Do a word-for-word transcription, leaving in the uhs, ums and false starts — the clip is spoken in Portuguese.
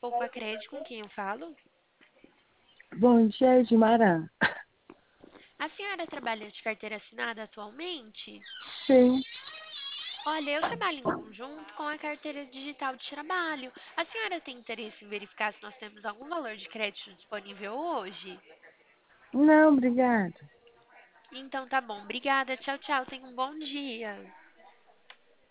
Poupa Crédito, com quem eu falo? Bom dia, Edmara. A senhora trabalha de carteira assinada atualmente? Sim. Olha, eu trabalho em conjunto com a carteira digital de trabalho. A senhora tem interesse em verificar se nós temos algum valor de crédito disponível hoje? Não, obrigada. Então tá bom, obrigada, tchau, tchau, tenha um bom dia.